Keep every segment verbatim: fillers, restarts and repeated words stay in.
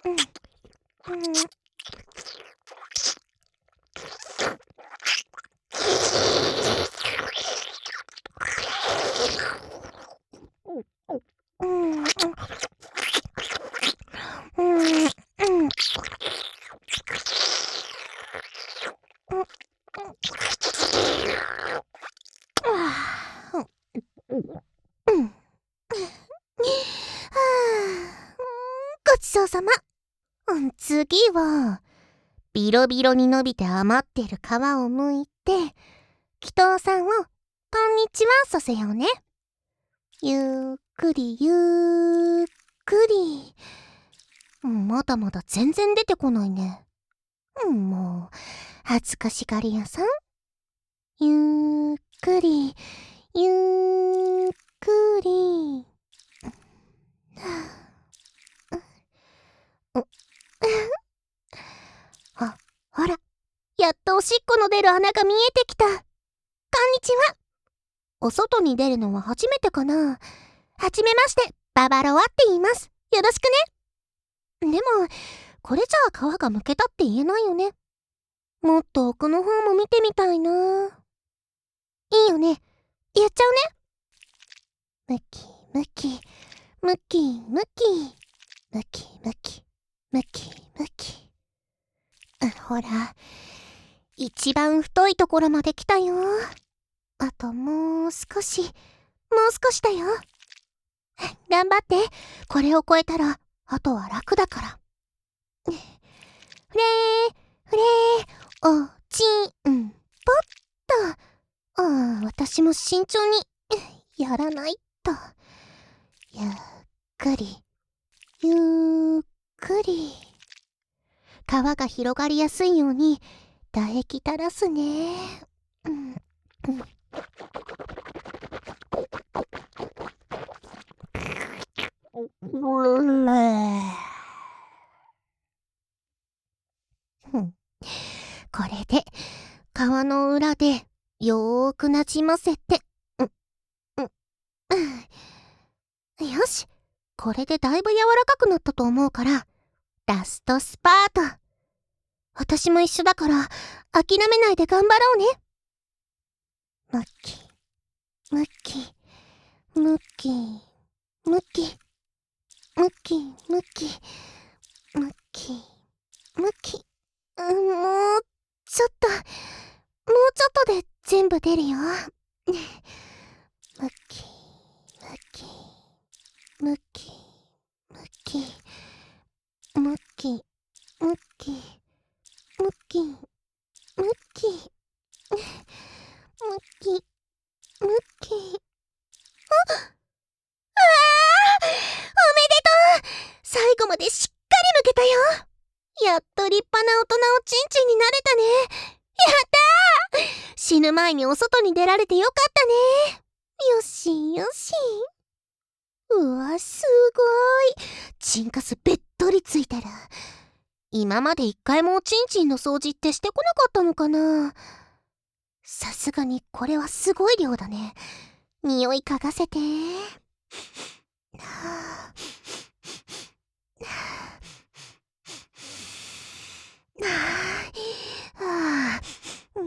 うん。うん。うん。うん。うん。うん。ごちそうさま。うん、次は、ビロビロに伸びて余ってる皮を剥いて、祈祷さんを、こんにちはさせようね。ゆっくりゆっくり。まだまだ全然出てこないね。もう、恥ずかしがり屋さん。ゆっくり、ゆっくり。あ、ほら、やっとおしっこの出る穴が見えてきた。こんにちは。お外に出るのは初めてかな。はじめまして、ババロアって言います。よろしくね。でも、これじゃあ皮がむけたって言えないよね。もっと奥の方も見てみたいな。いいよね。やっちゃうね。むきむき、むきむき、むきむき、むきむき。ほら、一番太いところまで来たよ。あともう少し、もう少しだよ。頑張って。これを超えたら、あとは楽だから。ふれー、ふれー、おちんぽっと。ああ、私も慎重に、やらないと。ゆっくり、ゆっくり。皮が広がりやすいように、唾液垂らすね。うんうん、これで皮の裏でよーくなじませて、うんうん、よし、これでだいぶ柔らかくなったと思うからラストスパート。私も一緒だから諦めないで頑張ろうね。むきむきむきむきむきむきむきむき、もうちょっともうちょっとで全部出るよ。むきむきむきむきむきむきむきむきむきむき。あ、あー、おめでとう。最後までしっかりむけたよ。やっと立派な大人おちんちんになれたね。やったー。死ぬ前にお外に出られてよかったね。よしよし。うわ、すごい。チンカスべっとりついてる。今まで一回もおちんちんの掃除ってしてこなかったのかな。さすがにこれはすごい量だね。匂い嗅がせて。はあ、はあ、うん、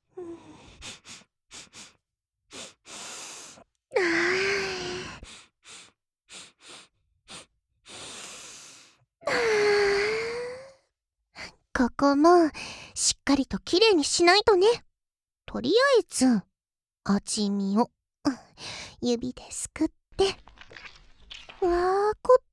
ここもしっかりときれいにしないとね。とりあえず味見を指ですくって。わー、凝っ